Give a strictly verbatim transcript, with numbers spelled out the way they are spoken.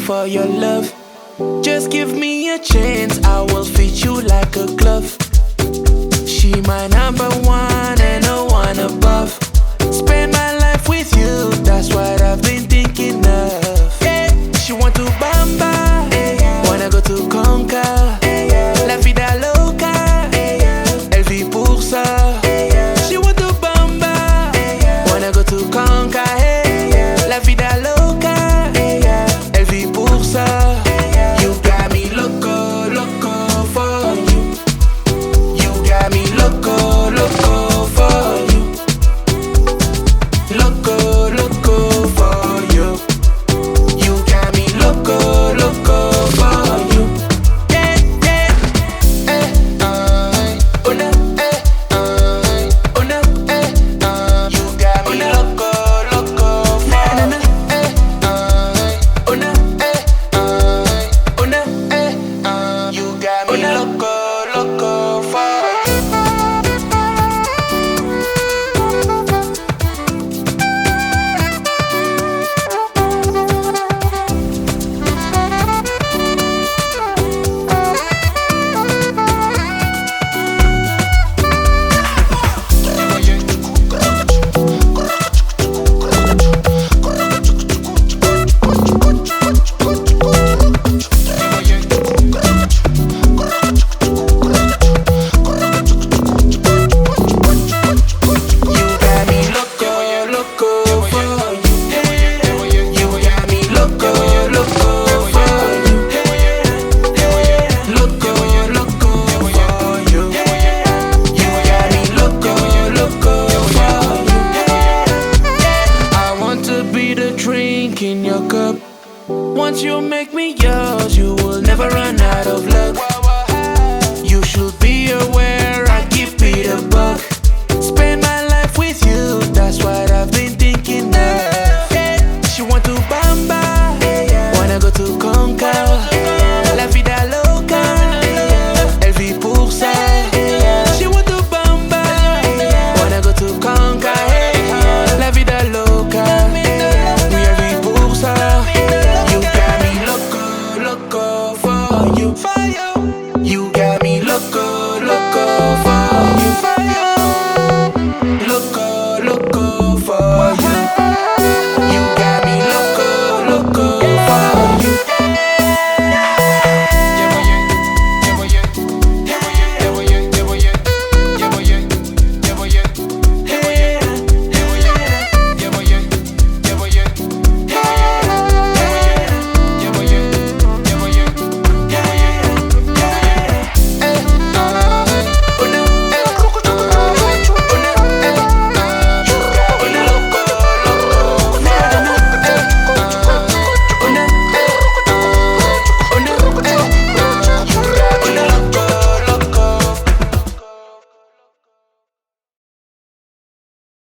for your love. Just give me a chance, I will fit you like a glove. She my number one and no one above. Spend my life with you, that's what I've been thinking of. Yeah. She want to bamba, yeah. Wanna go to Conca, yeah. La vida loca, yeah. Elle vit pour ça, yeah. She want to bamba, yeah. Wanna go to Conca, yeah. La vida loca, yeah. Elle vit pour ça. You got me loco, loco for you. You got me loco, loco for you. Loco, loco for you. You got me loco, loco for you. Yeah, yeah. Eh, uh, oh no, eh, uh, oh no, eh, uh, you got me loco, loco for you. Eh, uh, oh no, eh, uh, oh no, eh, uh, you got me loco, loco for you. In your cup, once you make me yours, you will never run out of luck.